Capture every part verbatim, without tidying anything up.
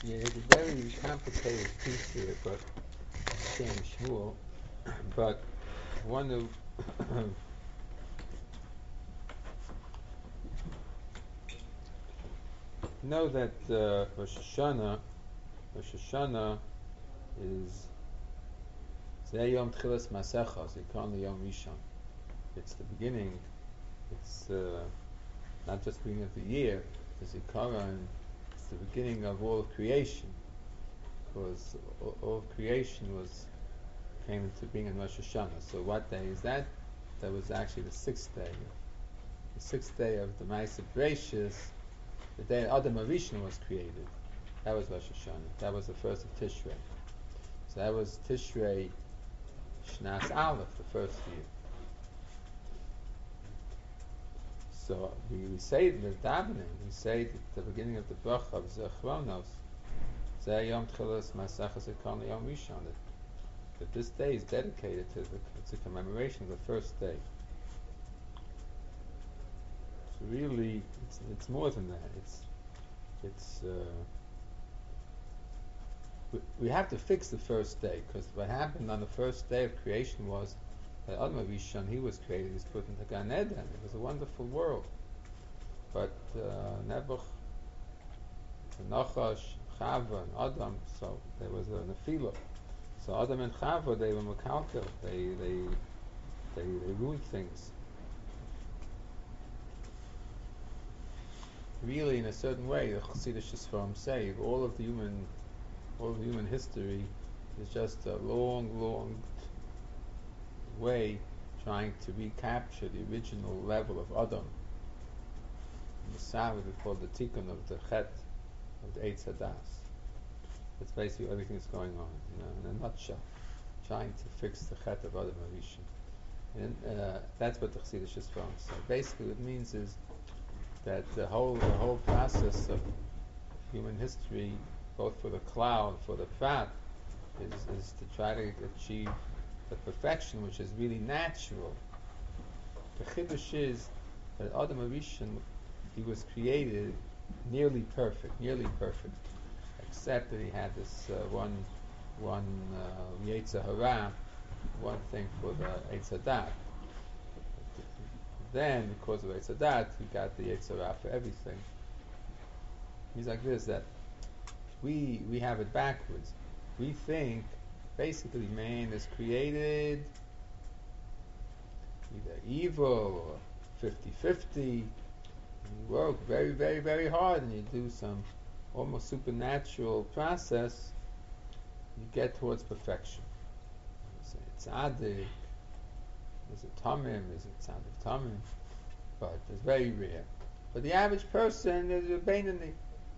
Yeah, it's a very complicated piece here, but Shem Shmuel. But I want to know that uh, Rosh Hashanah, Rosh Hashanah is Zeh Yom Tchilas Masecha, Zikaron Yom Rishon. It's the beginning. It's uh, not just the beginning of the year. The Zikaron. It's the beginning of all of creation, because all, all of creation was came into being in Rosh Hashanah. So what day is that? That was actually the sixth day. The sixth day of the Ma'aseh Bereishis, the day Adam Arishon was created. That was Rosh Hashanah. That was the first of Tishrei. So that was Tishrei Shnas Aleph, the first year. So we, we say in the davening, we say at the beginning of the bracha of Zechronos, Zeh Yom Tchilas Masechah Zikaron Yom Rishon, that, that this day is dedicated to the it's a commemoration of the first day. So really, it's, it's more than that. It's it's uh, we, we have to fix the first day, because what happened on the first day of creation was that Adam Rishon, he was created, he was put into Gan Eden. It was a wonderful world. But uh, Nebuch, Nachash, Chava, and Adam, so there was a Nefila. So Adam and Chava, they were Mekalkel. They, they, they, they ruined things. Really, in a certain way, the Chassidish Sfarim say, all of the human, all of the human history is just a long, long way trying to recapture the original level of Adam. The Sav is called the Tikkun of the Chet of the Eitz Hadas. That's basically everything that's going on, you know, in a nutshell, trying to fix the Chet of Adam Arishon. And uh, that's what the Chassidish is from. So basically, what it means is that the whole the whole process of human history, both for the Klal and for the Prat, is, is to try to achieve the perfection which is really natural. The Chiddush is that Adam Arishon, he was created nearly perfect, nearly perfect, except that he had this uh, one one uh, Yetzer Hara, one thing for the Eitz Hadat. Then, because of Eitz Hadat, he got the Yetzer Hara for everything. He's like this, that we we have it backwards. We think basically man is created either evil or fifty-fifty. You work very, very, very hard and you do some almost supernatural process, you get towards perfection. Is it tzaddik? Is it tamim? Is it tzaddik tamim? But it's very rare. But the average person is a beinoni.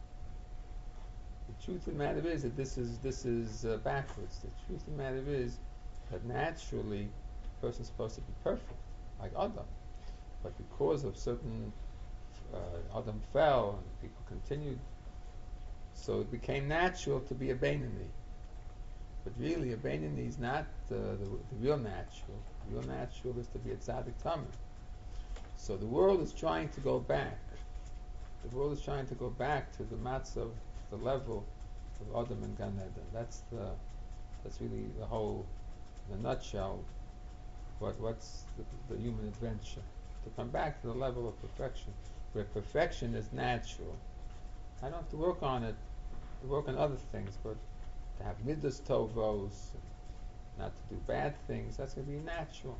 The truth of the matter is that this is this is uh, backwards. The truth of the matter is that naturally a person is supposed to be perfect, like Adam. But because of certain uh, Adam fell and people continued, so it became natural to be a beinoni. But really, a beinoni is not uh, the, the real natural. The real natural is to be a tzaddik tamim. So the world is trying to go back. The world is trying to go back to the matzah, the level of Adam and Gan Eden. That's the, that's really the whole, in a nutshell, what what's the, the human adventure. To come back to the level of perfection, where perfection is natural. I don't have to work on it, to work on other things, but to have midas tovos, not to do bad things, that's going to be natural.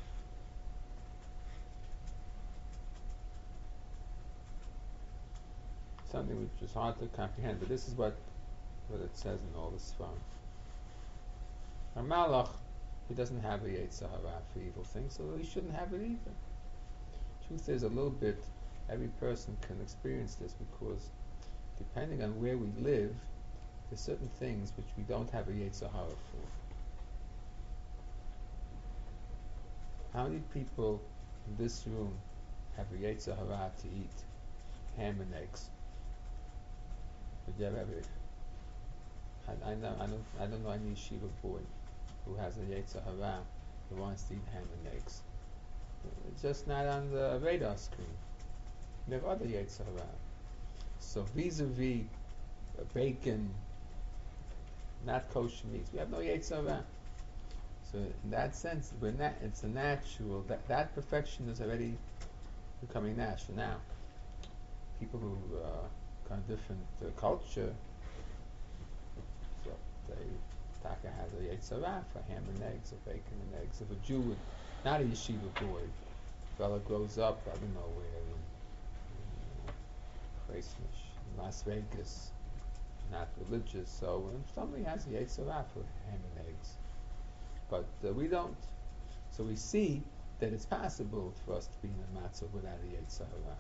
Something which is hard to comprehend, but this is what, what it says in all this form. A malach, he doesn't have a yetzer hara for evil things, so he shouldn't have it either. Truth is, a little bit, every person can experience this, because depending on where we live, there's certain things which we don't have a yetzer hara for. How many people in this room have a yetzer hara to eat ham and eggs? But you ever have it? I, I know I don't I don't know any yeshiva boy who has a yetzer hara who wants to eat ham and eggs. It's just not on the radar screen. We have other yetzer hara. So vis-a-vis bacon, not kosher meats. We have no Yetzer Hara. So in that sense, we're nat- it's a natural, that, that perfection is already becoming natural. Now, people who uh, kind of different uh, culture, so they Taka has a Yetzer Hara for ham and eggs, or bacon and eggs. If a Jew would, not a yeshiva boy, fella grows up, I don't know where, in, in, in Las Vegas, not religious, so when somebody has a Yetzer Hara for ham and eggs, but uh, we don't. So we see that it's possible for us to be in a matzah without a Yetzer Hara.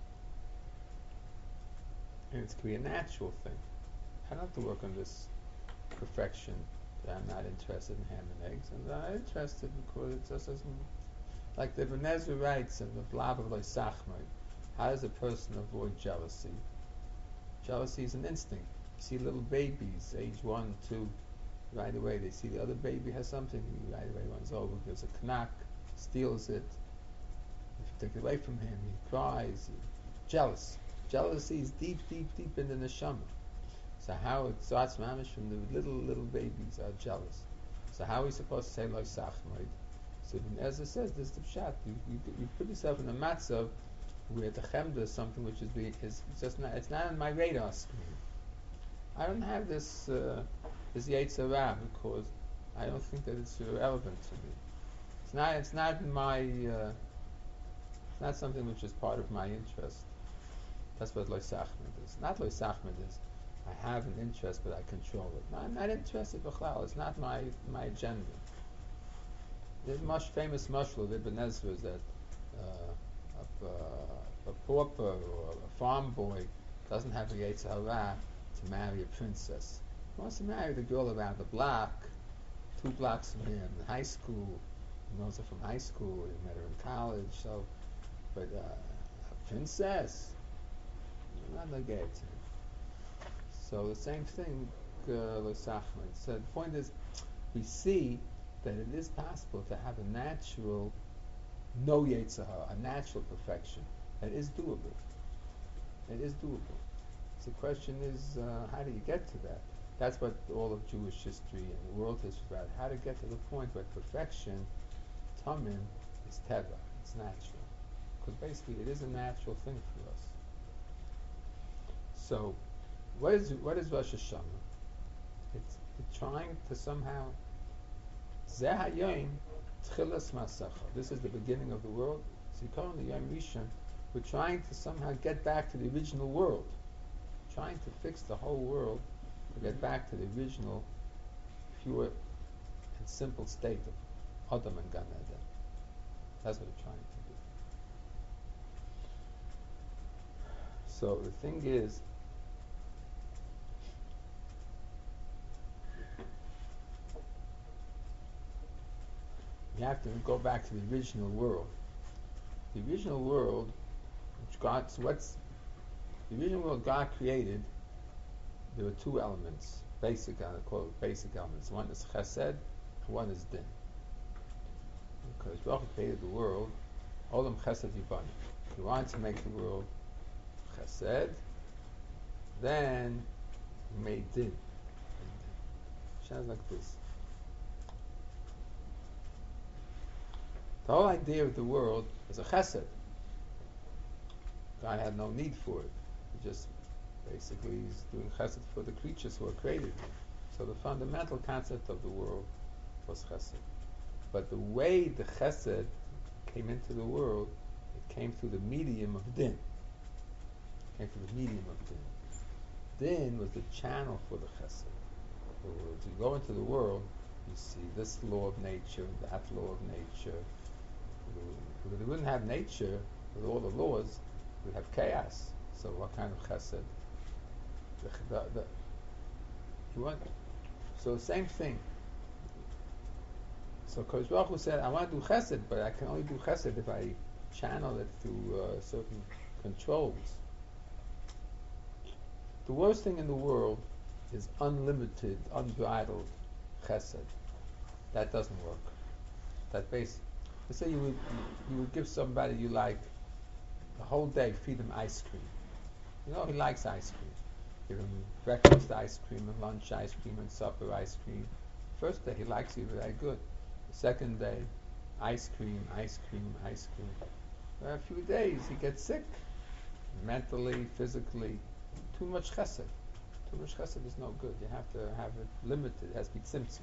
And it's to be a natural thing. I don't have to work on this perfection that I'm not interested in ham and eggs, and I'm not interested because it just doesn't, like the Ibn Ezra writes in the Blab of Loisachmai, how does a person avoid jealousy? Jealousy is an instinct. You see little babies, age one, two, right away they see the other baby has something, he right away runs over, gives a knack, steals it. If you take it away from him, he cries, he, jealous. Jealousy is deep, deep, deep in the neshama. So how it starts mamish from the little, little babies are jealous. So how are we supposed to say Lo Sachmoid? So Ibn Ezra says this is the pshat. You, you, you put yourself in a matzav where the chemda is something which is, being, is just not, it's not on my radar screen. I don't have this uh, this Yetzer Hara because I don't think that it's relevant to me. It's not. It's not my. Uh, it's not something which is part of my interest. That's what Lo Sachmed is. Not Lo Sachmed is. I have an interest, but I control it. No, I'm not interested. B'chlal. It's not my my agenda. The much famous mashal of Ibn Ezra is that uh, a, uh, a pauper or a farm boy doesn't have a Yetzer Hara to marry a princess. He wants to marry the girl around the block, two blocks from him, in high school. He knows her from high school. He met her in college. So, but uh, a princess, not negated. So the same thing, uh, so the point is, we see that it is possible to have a natural, no Yetzer Hara, a natural perfection that is doable. It is doable. So the question is, uh, how do you get to that? That's what all of Jewish history and the world history is about. How to get to the point where perfection, tamin, is teva. It's natural. Because basically, it is a natural thing for us. So, what is what is Rosh Hashanah? It's, it's trying to somehow Zeh Hayom Tchilas Masacha. This is the beginning of the world. So you call it the Yom Rishon. We're trying to somehow get back to the original world. Trying to fix the whole world to get back to the original, pure and simple state of Adam and Gan Eden. That's what we're trying to do. So the thing is, you have to go back to the original world. The original world, which God, so what's the original world God created? There were two elements, basic, I call it basic elements. One is chesed, and one is din. Because Baruch created the world, olam chesed yibani. He wanted to make the world chesed, then he made din. It sounds like this. The whole idea of the world is a chesed. God had no need for it. He just basically is doing chesed for the creatures who are created. So the fundamental concept of the world was chesed. But the way the chesed came into the world, it came through the medium of din. It came through the medium of din. Din was the channel for the chesed. So as you go into the world, you see this law of nature, that law of nature. If we wouldn't have nature with all the laws, we'd have chaos. So what kind of chesed? The, the, the, you want, so same thing. So Kodesh Baruch Hu said, I want to do chesed, but I can only do chesed if I channel it through uh, certain controls. The worst thing in the world is unlimited, unbridled chesed. That doesn't work. That base. Let's say you would you would give somebody you like the whole day, feed him ice cream. You know he likes ice cream. give him breakfast ice cream and lunch ice cream and supper ice cream. First day he likes you very good. The second day, ice cream, ice cream, ice cream. For a few days he gets sick, mentally, physically. Too much chesed. Too much chesed is no good. You have to have it limited. It has to be tzimtzum.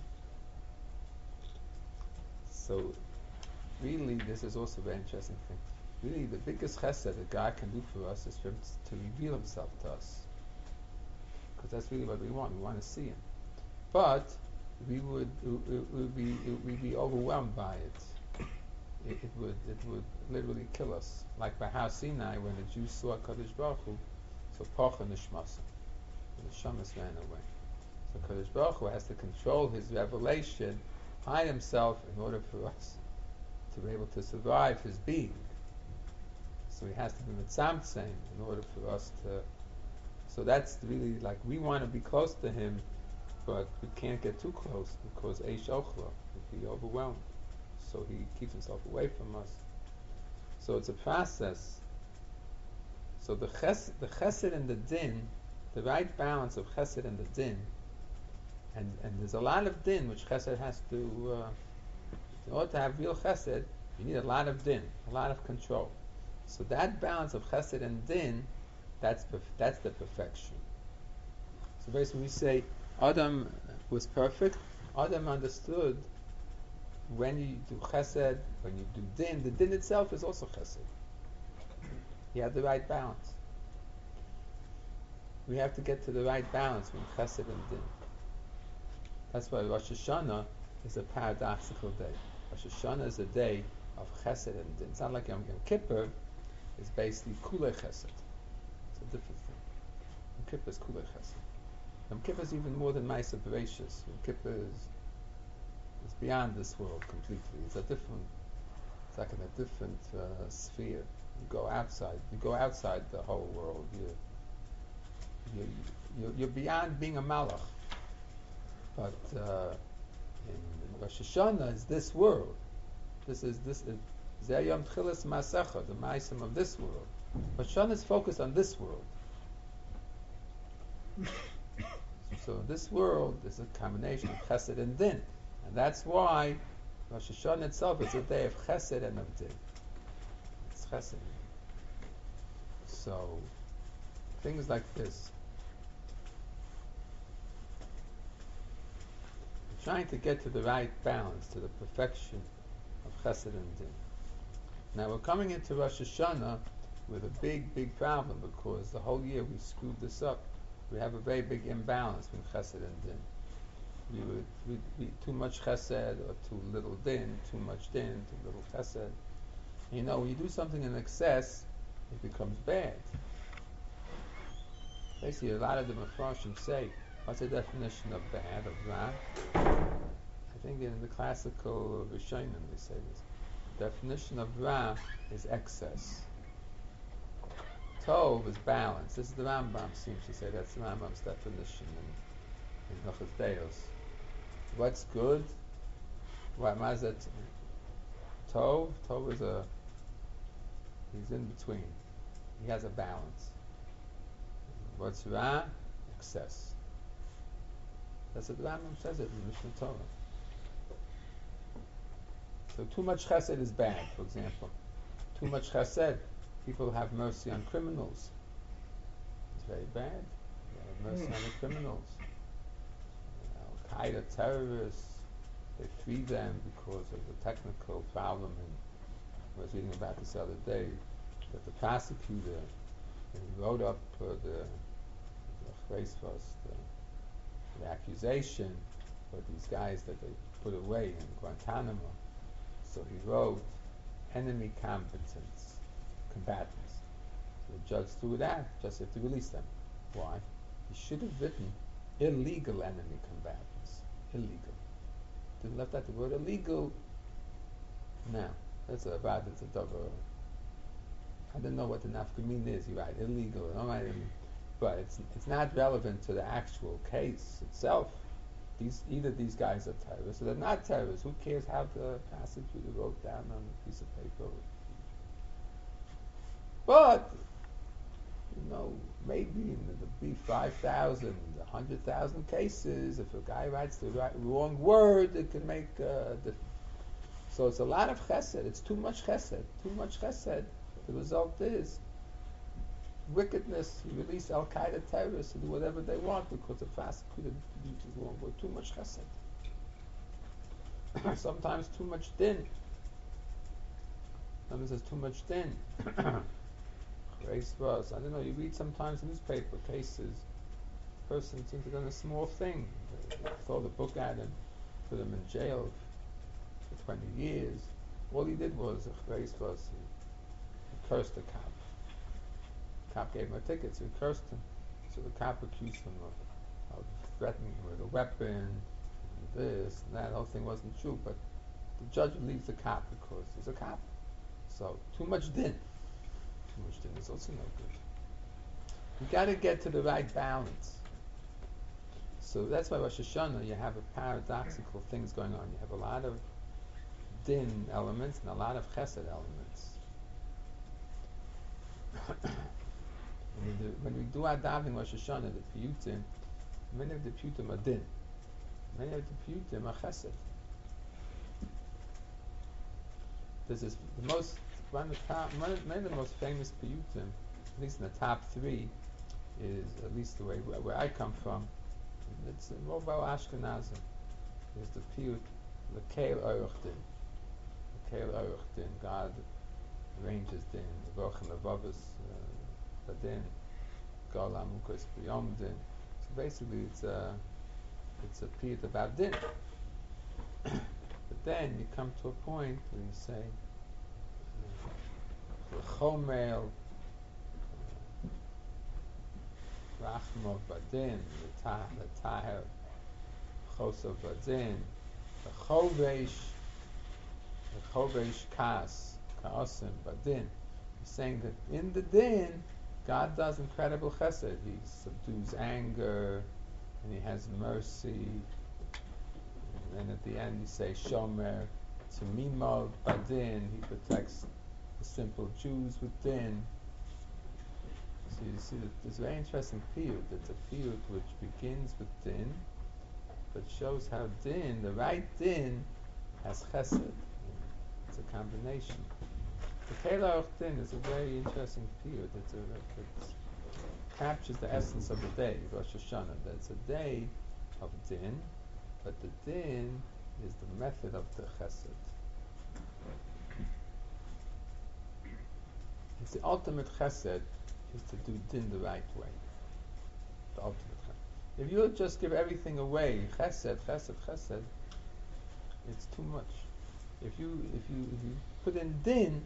So, really, this is also a very interesting thing. Really, the biggest chesed that God can do for us is for him to reveal himself to us. Because that's really what we want. We want to see him. But we would, it, it would be, it would be overwhelmed by it. It, it would, it would literally kill us. Like by Har Sinai, when the Jews saw Kadosh Baruch Hu, so Pocha Nishmasa, the Shamas ran away. So Kadosh Baruch Hu has to control his revelation, hide himself in order for us to be able to survive his being. So he has to be mitzamtzem in order for us to. So that's really like we want to be close to him, but we can't get too close because Eish Ochla would be overwhelmed. So he keeps himself away from us. So it's a process. So the chesed, the chesed and the din, the right balance of chesed and the din, and, and there's a lot of din which chesed has to, uh, in order to have real chesed, you need a lot of din, a lot of control. So that balance of chesed and din, that's perf- that's the perfection. So basically we say Adam was perfect. Adam understood when you do chesed, when you do din, the din itself is also chesed. He had the right balance. We have to get to the right balance between chesed and din. That's why Rosh Hashanah is a paradoxical day. Rosh Hashanah is a day of chesed and din. It's not like Yom Kippur is basically kulei chesed. It's a different thing. Yom Kippur is kulei chesed. Yom Kippur is even more than Ma'aseh Bereishis. Yom Kippur is It's beyond this world completely. It's a different, it's like in a different uh, sphere. You go outside. You go outside the whole world. You, you, you, you're beyond being a malach. But uh, in Rosh Hashanah is this world. This is this is Zayom Tchilas Masecha, the Ma'asim of this world. Rosh Hashanah is focused on this world. So this world is a combination of Chesed and Din. And that's why Rosh Hashanah itself is a day of Chesed and of Din. It's Chesed. So, things like this. We're trying to get to the right balance, to the perfection of Chesed and Din. Now we're coming into Rosh Hashanah with a big, big problem because the whole year we screwed this up. We have a very big imbalance between Chesed and Din. We would we'd be too much chesed or too little din, too much din, too little chesed. You know, when you do something in excess, it becomes bad. Basically, a lot of the Mefarshim say, what's the definition of bad, of ra? I think in the classical Rishonim they say this. The definition of ra is excess. Tov is balance. This is the Rambam seems to say that's the Rambam's definition in, in Hilchos Deos. What's good? What is it? Tov? Tov is a, he's in between. He has a balance. What's Ra? Excess. That's what the Rambam says it in Mishnah Torah. So too much chesed is bad, for example. Too much chesed, people have mercy on criminals. It's very bad. They have mercy on the criminals. Al-Qaeda terrorists, they free them because of the technical problem. And I was reading about this the other day, that the prosecutor he wrote up uh, the the, the, the accusation for these guys that they put away in Guantanamo. So he wrote enemy combatants, combatants. So the judge threw it out, just have to release them. Why? He should have written illegal enemy combatants. Illegal. Didn't left out the word illegal. Now, that's a bad, that's a double. I don't know what the nafkamin is, you're right, illegal. All right, but it's it's not relevant to the actual case itself. These either these guys are terrorists or they're not terrorists. Who cares how the prosecutor wrote down on a piece of paper? But you know, maybe there'll be five thousand, one hundred thousand cases. If a guy writes the right, wrong word, it can make uh, the. So it's a lot of chesed. It's too much chesed. Too much chesed. The result is wickedness. You release Al Qaeda terrorists to do whatever they want because the prosecutor uses the wrong word. Too much chesed. Sometimes too much din. Sometimes there's too much din. Grace was. I don't know. You read sometimes in newspaper cases. Person seems to have done a small thing. They throw the book at him, put him in jail for twenty years. All he did was grace was he, he cursed the cop. The cop gave him a ticket, so he cursed him. So the cop accused him of, of threatening him with a weapon, and this and that. The whole thing wasn't true, but the judge leaves the cop because he's a cop. So too much din. Too much din is also no good. You got to get to the right balance. So that's why Rosh Hashanah, you have a paradoxical things going on. You have a lot of din elements and a lot of chesed elements. when, we do, when we do our davening Rosh Hashanah, the piyutim, many of the piyutim are din. Many of the piyutim are chesed. This is the most, one of the top, one of, many of the most famous piyutim, at least in the top three, is at least the way where, where I come from. It's more about Ashkenazim. There's the piyut, L'keil Oruch Din. L'keil Oruch Din. God arranges din. V'och and Levavos Badin. Gal Amukos B'yom Din. So basically, it's a it's a piyut about din. But then you come to a point where you say, L'chomel Rachmo Badin, L'taher Choso Badin, L'chovesh L'chovesh Kas, Ka'osim Badin. He's saying that in the din, God does incredible chesed. He subdues anger, and He has mercy. And then at the end, you say Shomer Tzimimo Badin. He protects the simple Jews with din. So you see that there's a very interesting piyut. It's a piyut which begins with din, but shows how din, the right din, has chesed. It's a combination. The Keila din is a very interesting piyut. It's a, it captures the essence of the day, Rosh Hashanah. That it's a day of din, but the din is the method of the chesed. It's the ultimate chesed is to do din the right way. The ultimate chesed. If you just give everything away, chesed, chesed, chesed, it's too much. If you if you if you put in din,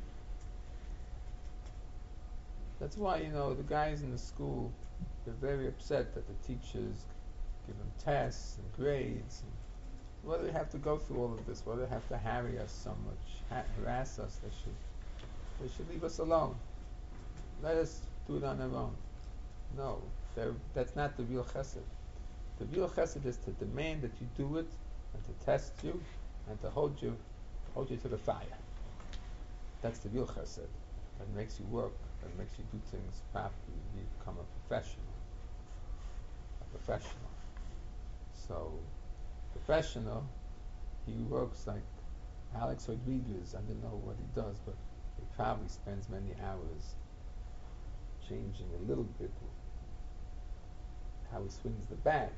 that's why you know the guys in the school, they're very upset that the teachers give them tests and grades. And why do they have to go through all of this? Why do they have to harry us so much, ha- harass us? They should they should leave us alone. Let us do it on our own. No, that's not the real chesed. The real chesed is to demand that you do it, and to test you, and to hold you, hold you to the fire. That's the real chesed. That makes you work. That makes you do things properly. You become a professional. A professional. So, professional, he works like Alex Rodriguez. I don't know what he does, but he probably spends many hours changing a little bit how he swings the bat.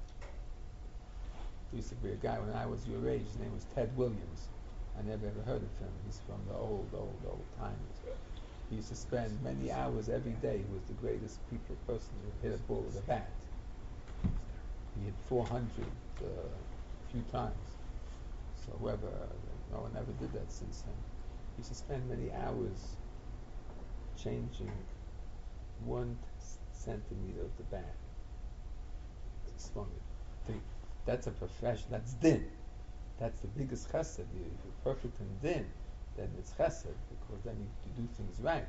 There used to be a guy when I was your age, his name was Ted Williams. I never ever heard of him. He's from the old, old, old times. He used to spend many hours every day. He was the greatest people person who hit a ball with a bat. He hit four hundred uh, a few times. So whoever, uh, no one ever did that since him. He used to spend many hours changing one centimeter of the bat. Swung it. That's a profession. That's din. That's the biggest chesed. If you're perfect in din, then it's chesed, because then you, you do things right.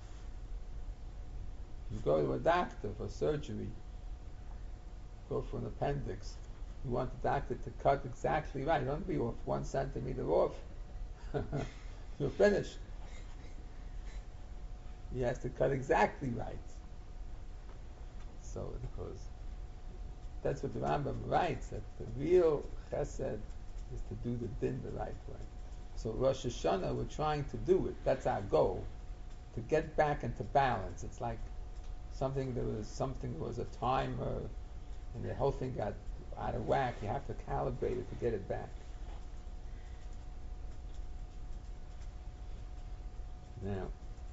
You go to a doctor for surgery, go for an appendix, you want the doctor to cut exactly right. You don't be off one centimeter off. You're finished. He has to cut exactly right. So, because that's what the Rambam writes, that the real chesed is to do the din the right way. So Rosh Hashanah, we're trying to do it. That's our goal, to get back into balance. It's like something there was something there was a timer, and the whole thing got out of whack. You have to calibrate it to get it back. Now,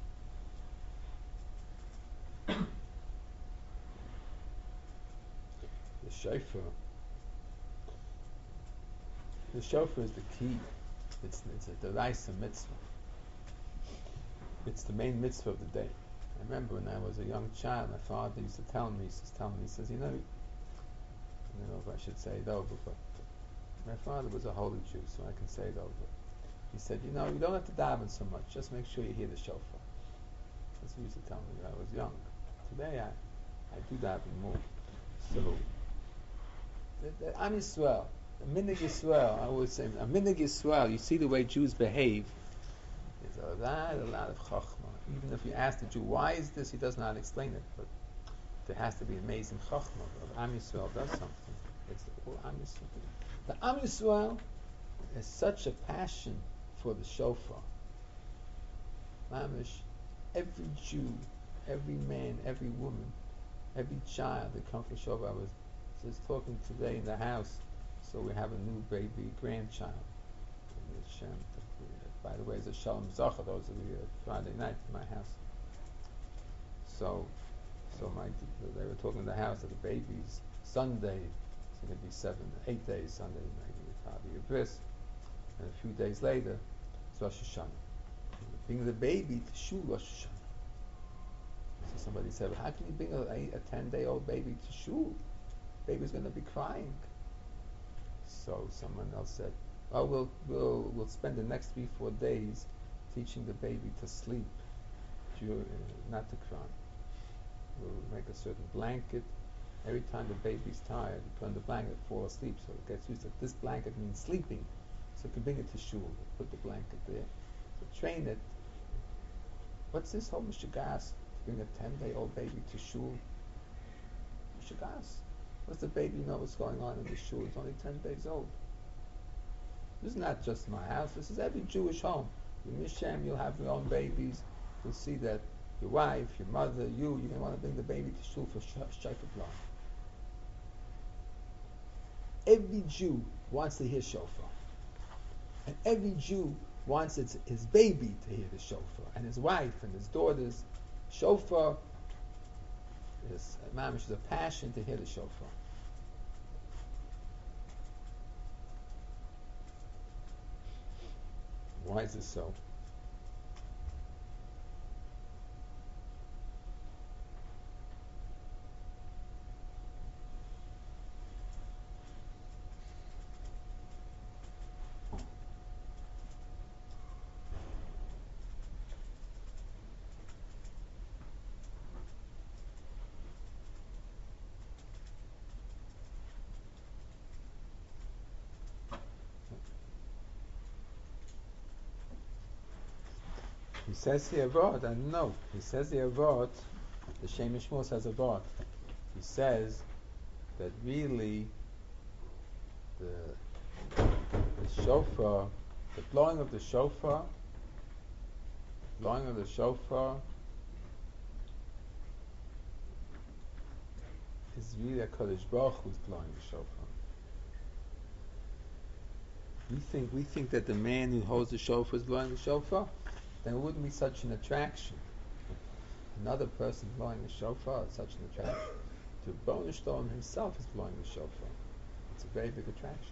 the shofar. The shofar is the key. It's it's a deraisa mitzvah. It's the main mitzvah of the day. I remember when I was a young child, my father used to tell me, he used to tell me, he says, you know, I don't know if I should say it over, but my father was a holy Jew, so I can say it over. He said, you know, you don't have to daven so much, just make sure you hear the shofar. That's what he used to tell me when I was young. Today I, I do daven more. So, the, the Am Yisrael, the Minig Yisrael, I always say, a Minig Yisrael, you see the way Jews behave, there's a lot, a lot of chachma. Even if you ask the Jew, why is this, he does not explain it, but there has to be amazing chachma. Am Yisrael does something. It's all Am Yisrael. The Am Yisrael has such a passion for the shofar. Mamish, every Jew, every man, every woman, every child that comes for shofar. I was just talking today in the house, so we have a new baby grandchild. By the way, it's a Shalom Zacha. Those will be Friday night in my house. So, so my they were talking in the house that the baby's Sunday. It's going to be seven, eight days. Sunday, maybe probably a bris, and a few days later, it's Rosh Hashanah. Bring the baby to shul Rosh Hashanah. So somebody said, well, how can you bring a, a ten-day-old baby to shul? Baby's going to be crying. So someone else said, oh, we'll, we'll, we'll spend the next three, four days teaching the baby to sleep, uh, not to cry. We'll make a certain blanket. Every time the baby's tired, you put on the blanket, fall asleep, so it gets used to it. This blanket means sleeping, so you can bring it to shul. Put the blanket there. So train it. What's this whole mishagas? Bring a ten-day-old baby to shul? Mishagas. What's the baby know what's going on in the shul? It's only ten days old. This is not just my house. This is every Jewish home. In Mishem, you'll have your own babies. You'll see that your wife, your mother, you, you're going to want to bring the baby to shul for shofar blowing. Every Jew wants to hear shofar. And every Jew wants its, his baby to hear the shofar. And his wife and his daughters. Shofar is, mamish, is a passion to hear the shofar. Why is this so? He says here Avot, I don't know. He says here Avot, the Shem Mishmor says Avot. He says that really the, the shofar, the blowing of the shofar, blowing of the shofar is really a Kodesh Baruch who's blowing the shofar. We think we think that the man who holds the shofar is blowing the shofar. Then it wouldn't be such an attraction. Another person blowing the shofar is such an attraction. To B'nai Shalom himself is blowing the shofar. It's a very big attraction.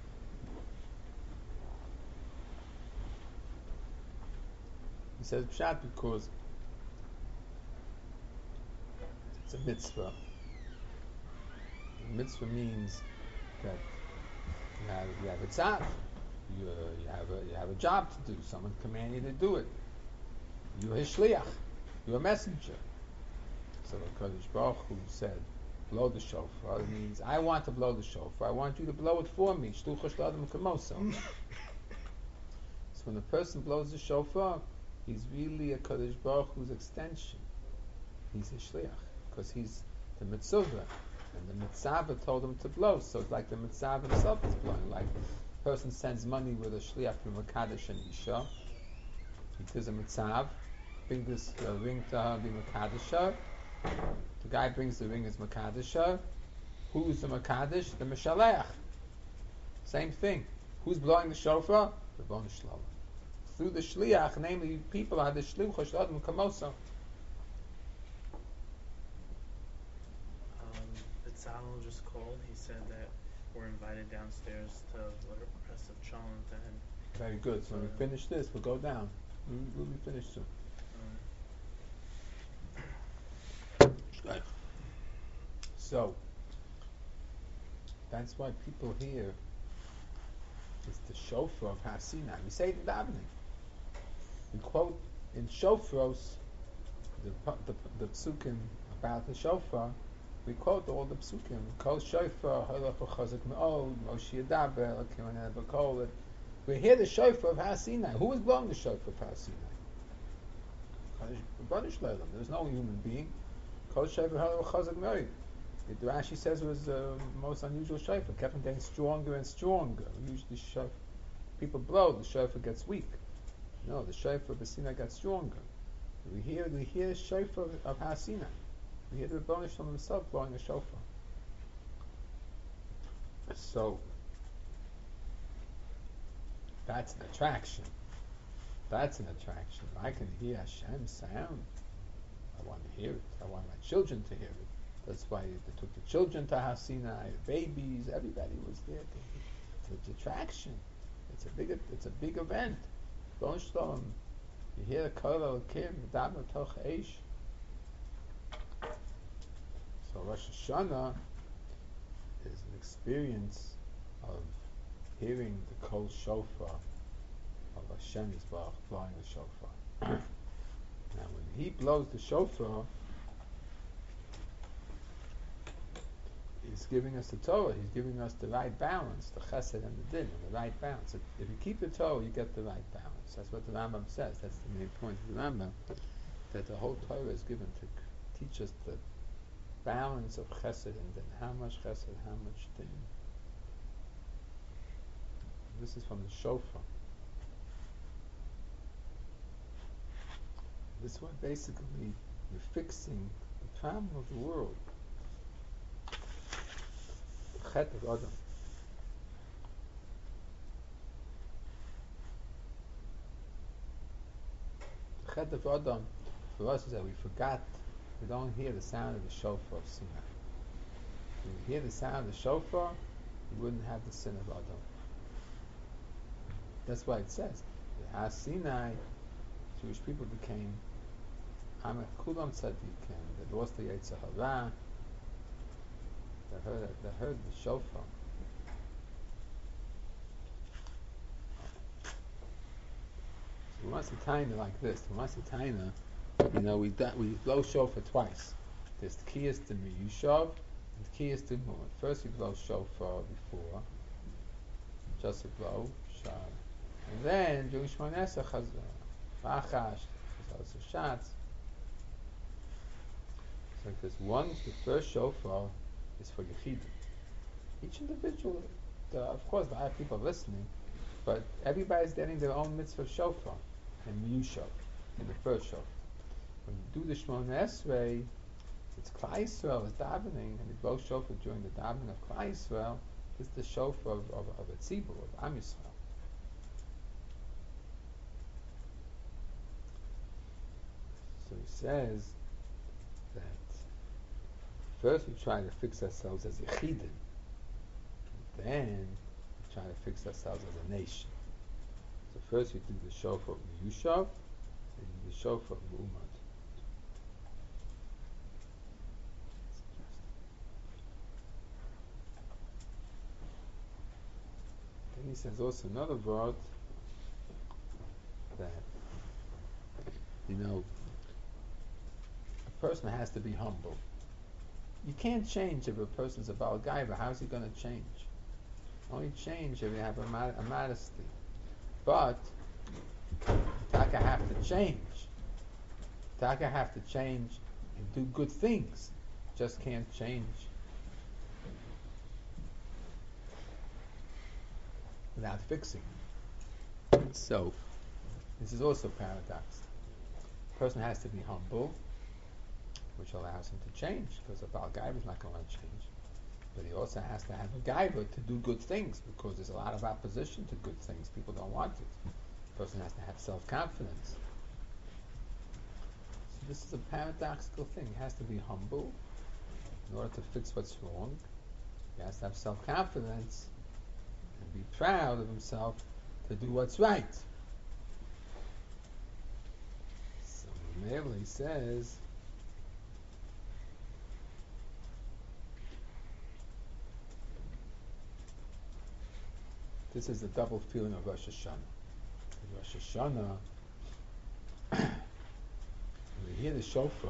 He says Pshat because it's a mitzvah. A mitzvah means that you have, you have a tzad. You, uh, you have a you have a job to do. Someone command you to do it. You're his shliach. You're a messenger. So the Kodesh Baruch Hu said, "Blow the shofar." It means I want to blow the shofar. I want you to blow it for me. Shtucha sh'ladam kamoso. So when a person blows the shofar, he's really a Kodesh Baruch Hu's extension. He's a shliach because he's the mitzvah. And the mitzvah told him to blow, so it's like the mitzvah himself is blowing. Like a person sends money with a shliach from a kaddish and isha. He does a mitzvah, brings this uh, ring to her, be makadisha. The guy brings the ring as makadisha. Who's the makadish? The mishalech. Same thing. Who's blowing the shofar? The bon shalom. Through the shliach, namely people are the shliach shadam kamoso. Um, Bitzalel just called. He said that we're invited downstairs to let a press of cholent and. Very good. So, so when we finish this, we'll go down. We'll, we'll be finished soon. Right. So that's why people here is the shofar of Har Sinai. We say it in davening. We quote in shofros the the, the psukim about the shofar. We quote all the psukim. Kol shofar halach v'chazak me'od Moshe Yadaber Elokim Aneh B'Kol. We hear the shofar of Har Sinai. Who is blowing the shofar of Har Sinai? There was no human being. Kol shofar halach v'chazak me'od. The Rashi says it was the most unusual shofar. It kept on getting stronger and stronger. Usually, shofar, people blow, the shofar gets weak. No, the shofar of Sinai got stronger. We hear, we hear the shofar of Har Sinai. We hear the Rebbeinu Shalom himself blowing a shofar. So that's an attraction. That's an attraction. I can hear Hashem's sound. I want to hear it. I want my children to hear it. That's why they took the children to Har Sinai, the babies, everybody was there. It's an attraction. It's a big, it's a big event. Rebbeinu Shalom, you hear the Kol Elokim, Daber Toch Eish. So Rosh Hashanah is an experience of hearing the Kol Shofar of Hashem Yisbarach blowing the shofar. Now when he blows the shofar, he's giving us the Torah. He's giving us the right balance, the Chesed and the Din, and the right balance. If, if you keep the Torah, you get the right balance. That's what the Rambam says. That's the main point of the Rambam, that the whole Torah is given to teach us the balance of Chesed and Din. How much Chesed, how much Din. This is from the shofar. This is what basically you're fixing the problem of the world. Chet of Adam. The Chet of Adam for us is that we forgot, we don't hear the sound of the shofar of Sinai. If we hear the sound of the shofar, we wouldn't have the sin of Adam. That's why it says, the Har Sinai, Jewish people became Amet Kulam Tzadikim. They lost the Yetzer Hara. They heard, they heard the shofar. So once a taina like this, once a taina, you know, we da- we blow shofar twice. There's Tkiyas to Miyushav and Tkiyas to Mun. First we blow shofar before, just a blow, shav. And then during Shmona Esrei Chazar, Rachash, Chazar Shots. So because one, the first shofar is for Yechidim. Each individual, uh, of course, there are people listening, but everybody's getting their own mitzvah shofar and Miyushav in the first shofar. When you do the Shmona Esrei, it's Klal Yisrael is davening, and you blow shofar during the davening of Klal Yisrael. This is the shofar of, of, of a tzibur, of Am Yisrael. So he says that first we try to fix ourselves as Yechidim, then we try to fix ourselves as a nation. So first we do the shofar of Yushav, and the shofar of Umad. Then he says also another word that, you know, a person has to be humble. You can't change if a person's a Baal Gaiva. How is he going to change? Only change if you have a, mod- a modesty. But Taka have to change. Taka have to change and do good things. just can't change without fixing. So, this is also paradox. A person has to be humble, which allows him to change, because a Baal Gaiva is not going to change. But he also has to have a Gaiva to do good things, because there's a lot of opposition to good things. People don't want it. A person has to have self-confidence. So this is a paradoxical thing. He has to be humble in order to fix what's wrong. He has to have self-confidence and be proud of himself to do what's right. So Mele says, this is the double feeling of Rosh Hashanah. In Rosh Hashanah, when we hear the shofar,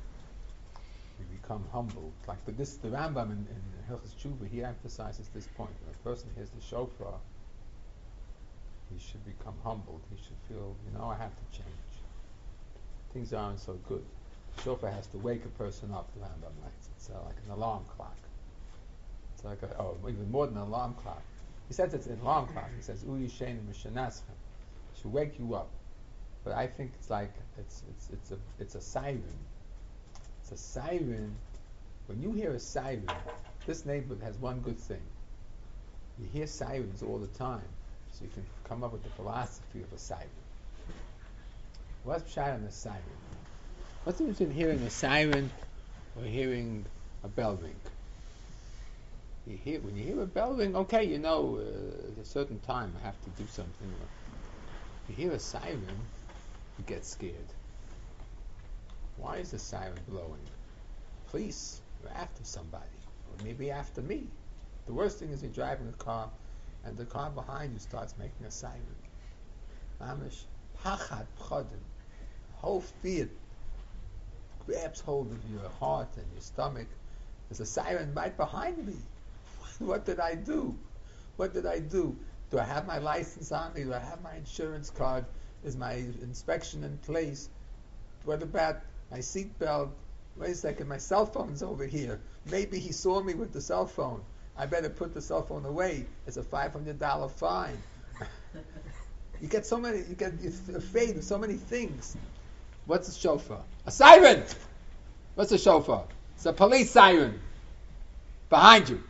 we become humble. Like the, this, the Rambam in, in Hilchos Tshuva, he emphasizes this point. When a person hears the shofar, he should become humbled. He should feel, you know, I have to change. Things aren't so good. The shofar has to wake a person up, the Rambam writes. It's uh, like an alarm clock. It's like, a, oh, even more than an alarm clock. He says it's an alarm clock. He says, Uyi Shein Mishanascha. It should wake you up. But I think it's like, it's, it's, it's, a, it's a siren. It's a siren. When you hear a siren, this neighborhood has one good thing. You hear sirens all the time, so you can come up with the philosophy of a siren. What's pshat on a siren? What's the difference between hearing a siren or hearing a bell ring? You hear, when you hear a bell ring, okay, you know, uh, at a certain time I have to do something. You hear a siren, you get scared. Why is the siren blowing? Police are after somebody, or maybe after me. The worst thing is you're driving a car, and the car behind you starts making a siren. Mamish, pachad, pchodim. Whole fear grabs hold of your heart and your stomach. There's a siren right behind me. What did I do? What did I do? Do I have my license on me? Do I have my insurance card? Is my inspection in place? What about my seatbelt? Wait a second, my cell phone's over here. Maybe he saw me with the cell phone. I better put the cell phone away. It's a five hundred dollars fine. You get so many, you get you're afraid of so many things. What's a shofar? A siren! What's a shofar? It's a police siren. Behind you.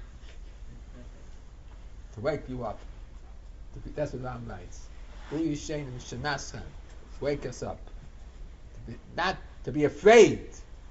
To wake you up. To be, that's what Ram writes. Wake us up. To be, not to be afraid.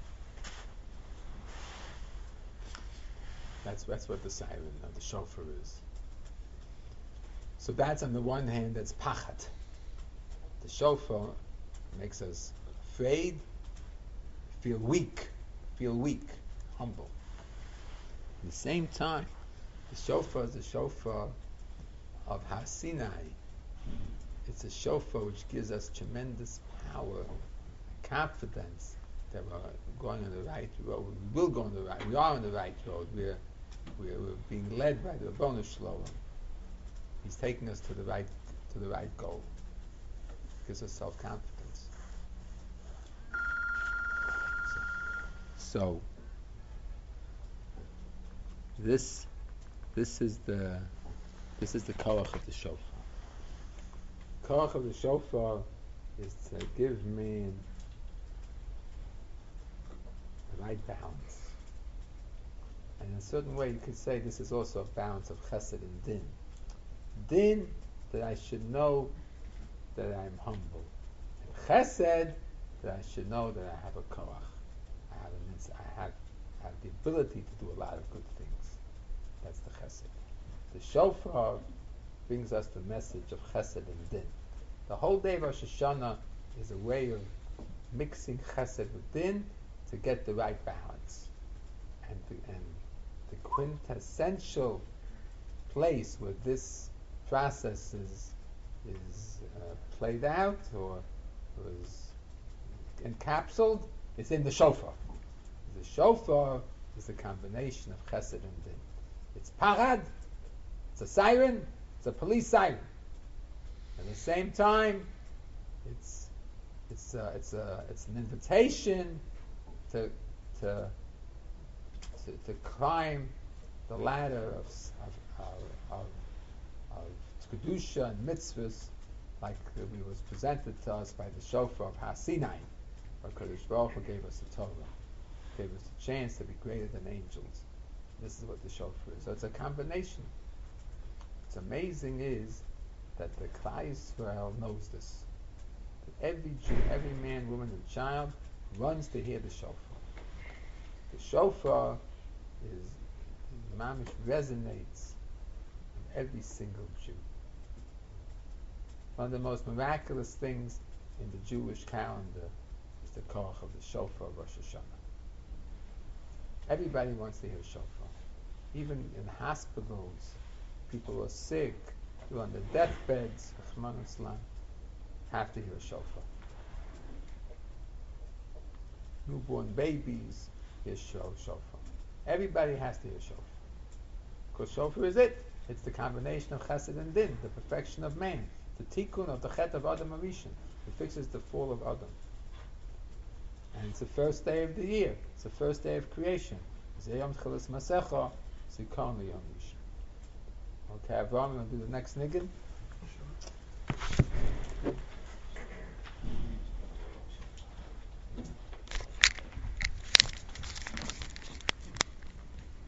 That's that's what the siren of the shofar is. So that's on the one hand, that's pachat. The shofar makes us afraid, feel weak, feel weak, humble. At the same time, the shofar is the shofar of Har Sinai. It's a shofar which gives us tremendous power, confidence that we're going on the right road. We will go on the right. We are on the right road. We're we're, we're being led by the Rabbanu Shalom. He's taking us to the right to the right goal. Gives us self-confidence. So, so this this is the this is the koach of the shofar. Koach of the shofar is to give man the right balance. And in a certain way you could say this is also a balance of chesed and din. Din, that I should know that I'm humble. And chesed, that I should know that I have a koach. I have, an, I have, I have the ability to do a lot of good things. That's the chesed. The shofar brings us the message of chesed and din. The whole day of Rosh Hashanah is a way of mixing chesed with din to get the right balance. And the, and the quintessential place where this process is is uh, played out or is encapsulated is in the shofar. The shofar is a combination of chesed and din. It's parad, it's a siren, it's a police siren. At the same time, it's it's a, it's a it's an invitation to to to, to climb the ladder of of of, of, of kedusha and mitzvahs, like we was presented to us by the shofar of Har Sinai, where Kadosh Baruch Hu gave us the Torah, gave us the chance to be greater than angels. This is what the shofar is. So it's a combination. What's amazing is that the Klal Yisrael knows this. That every Jew, every man, woman, and child runs to hear the shofar. The shofar is, mamish resonates in every single Jew. One of the most miraculous things in the Jewish calendar is the koach of the shofar of Rosh Hashanah. Everybody wants to hear shofar. Even in hospitals, people are sick, they're on their deathbeds, Rahman Islam, have to hear shofar. Newborn babies hear shofar. Everybody has to hear shofar. Because shofar is it. It's the combination of chesed and din, the perfection of man, the tikkun of the chet of Adam Arishan. It fixes the fall of Adam. And it's the first day of the year. It's the first day of creation. Zeyom Tchilas Masecha, Zikaron Yom Rishon. Okay, Avraham, you want to do the next niggin?